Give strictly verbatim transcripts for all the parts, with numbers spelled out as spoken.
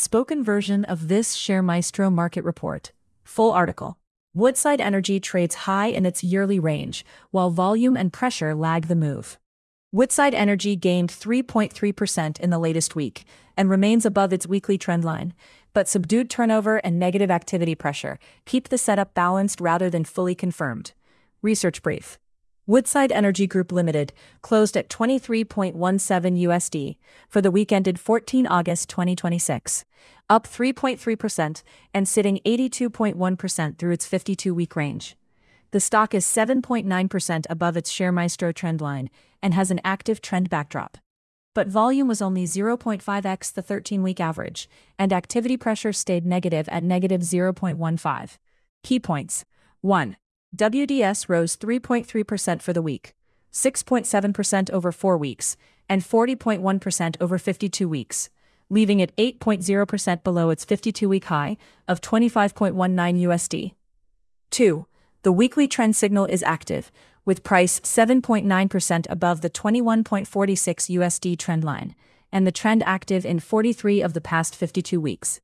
spoken version of this ShareMaestro market report. Full article. Woodside Energy trades high in its yearly range, while volume and pressure lag the move. Woodside Energy gained three point three percent in the latest week and remains above its weekly trendline, but subdued turnover and negative activity pressure keep the setup balanced rather than fully confirmed. Research brief. Woodside Energy Group Limited closed at twenty-three point one seven U S D for the week ended the fourteenth of August twenty twenty-six, up three point three percent and sitting eighty-two point one percent through its fifty-two-week range. The stock is seven point nine percent above its ShareMaestro trendline and has an active trend backdrop. But volume was only zero point five x the thirteen-week average, and activity pressure stayed negative at negative zero point one five. Key points. one. W D S rose three point three percent for the week, six point seven percent over four weeks, and forty point one percent over fifty-two weeks, leaving it eight point zero percent below its fifty-two-week high of twenty-five point one nine U S D. two. The weekly trend signal is active, with price seven point nine percent above the twenty-one point four six U S D trendline, and the trend active in forty-three of the past fifty-two weeks.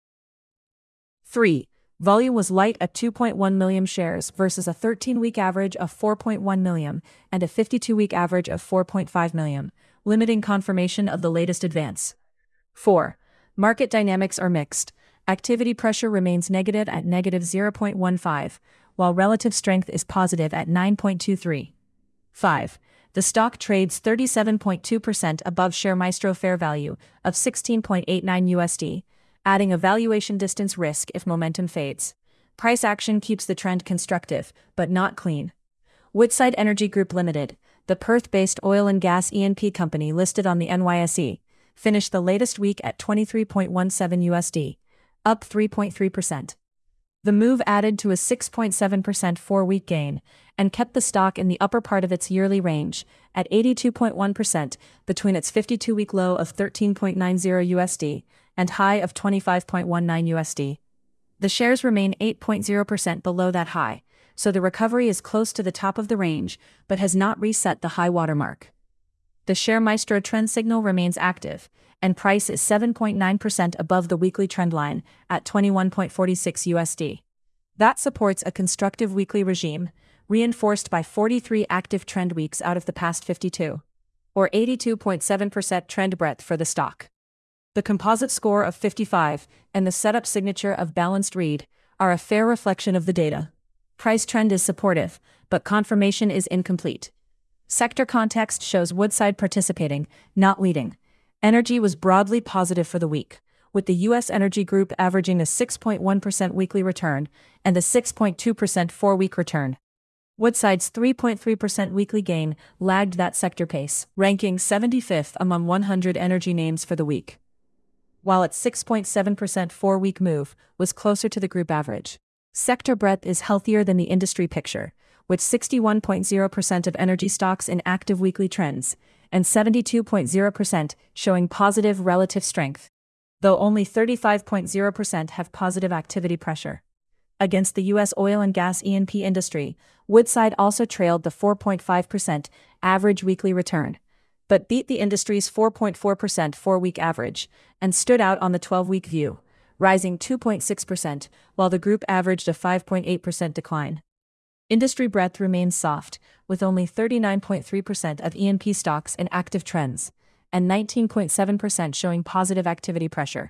three. Volume was light at two point one million shares versus a thirteen-week average of four point one million and a fifty-two-week average of four point five million, limiting confirmation of the latest advance. four. Market dynamics are mixed. Activity pressure remains negative at negative zero point one five, while relative strength is positive at nine point two three. five. The stock trades thirty-seven point two percent above ShareMaestro fair value of sixteen point eight nine U S D, adding a valuation distance risk if momentum fades. Price action keeps the trend constructive, but not clean. Woodside Energy Group Limited, the Perth-based oil and gas E and P company listed on the N Y S E, finished the latest week at twenty-three point one seven U S D, up three point three percent. The move added to a six point seven percent four-week gain and kept the stock in the upper part of its yearly range at eighty-two point one percent between its fifty-two-week low of thirteen point nine zero U S D and high of twenty-five point one nine U S D. The shares remain eight point zero percent below that high, so the recovery is close to the top of the range but has not reset the high watermark. The ShareMaestro trend signal remains active, and price is seven point nine percent above the weekly trend line at twenty-one point four six U S D. That supports a constructive weekly regime, reinforced by forty-three active trend weeks out of the past fifty-two, or eighty-two point seven percent trend breadth for the stock. The composite score of fifty-five and the setup signature of balanced read are a fair reflection of the data. Price trend is supportive, but confirmation is incomplete. Sector context shows Woodside participating, not leading. Energy was broadly positive for the week, with the U S Energy Group averaging a six point one percent weekly return and a six point two percent four-week return. Woodside's three point three percent weekly gain lagged that sector pace, ranking seventy-fifth among one hundred energy names for the week, while its six point seven percent four-week move was closer to the group average. Sector breadth is healthier than the industry picture, with sixty-one point zero percent of energy stocks in active weekly trends, and seventy-two point zero percent showing positive relative strength, though only thirty-five point zero percent have positive activity pressure. Against the U S oil and gas E and P industry, Woodside also trailed the four point five percent average weekly return, but beat the industry's four point four percent four-week average and stood out on the twelve-week view, rising two point six percent, while the group averaged a five point eight percent decline. Industry breadth remains soft, with only thirty-nine point three percent of E and P stocks in active trends, and nineteen point seven percent showing positive activity pressure.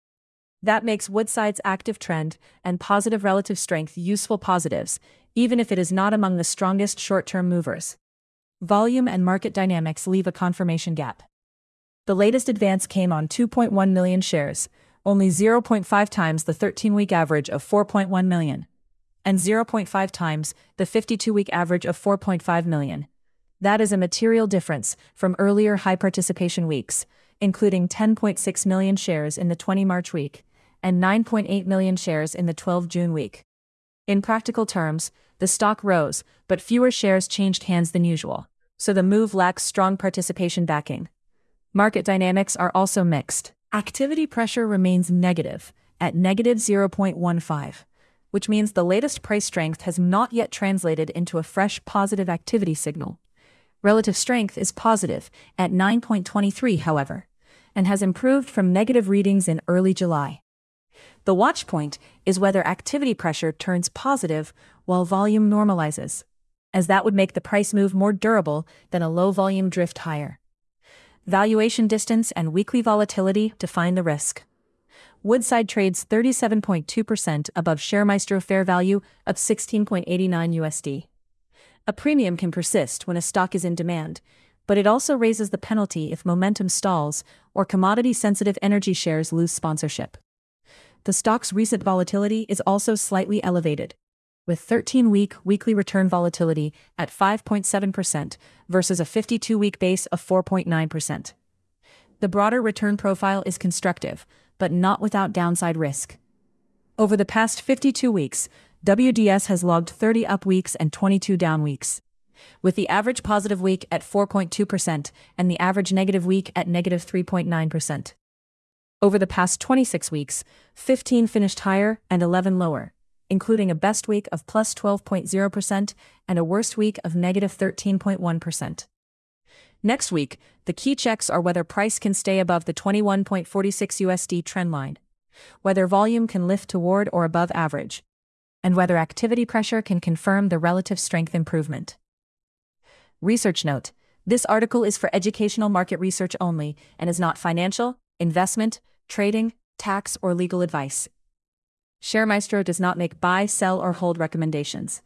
That makes Woodside's active trend and positive relative strength useful positives, even if it is not among the strongest short-term movers. Volume and market dynamics leave a confirmation gap. The latest advance came on two point one million shares, only zero point five times the thirteen-week average of four point one million, and zero point five times the fifty-two-week average of four point five million. That is a material difference from earlier high-participation weeks, including ten point six million shares in the twentieth of March week and nine point eight million shares in the twelfth of June week. In practical terms, the stock rose, but fewer shares changed hands than usual, so the move lacks strong participation backing. Market dynamics are also mixed. Activity pressure remains negative, at negative zero point one five, which means the latest price strength has not yet translated into a fresh positive activity signal. Relative strength is positive, at nine point two three however, and has improved from negative readings in early July. The watch point is whether activity pressure turns positive while volume normalizes, as that would make the price move more durable than a low-volume drift higher. Valuation distance and weekly volatility define the risk. Woodside trades thirty-seven point two percent above ShareMaestro fair value of sixteen point eight nine U S D. A premium can persist when a stock is in demand, but it also raises the penalty if momentum stalls or commodity-sensitive energy shares lose sponsorship. The stock's recent volatility is also slightly elevated, with thirteen-week weekly return volatility at five point seven percent versus a fifty-two-week base of four point nine percent. The broader return profile is constructive, but not without downside risk. Over the past fifty-two weeks, W D S has logged thirty up weeks and twenty-two down weeks, with the average positive week at four point two percent and the average negative week at negative three point nine percent. Over the past twenty-six weeks, fifteen finished higher and eleven lower, including a best week of plus twelve point zero percent and a worst week of negative thirteen point one percent. Next week, the key checks are whether price can stay above the twenty-one point four six U S D trendline, whether volume can lift toward or above average, and whether activity pressure can confirm the relative strength improvement. Research note: this article is for educational market research only and is not financial, investment, trading, tax, or legal advice. ShareMaestro does not make buy, sell, or hold recommendations.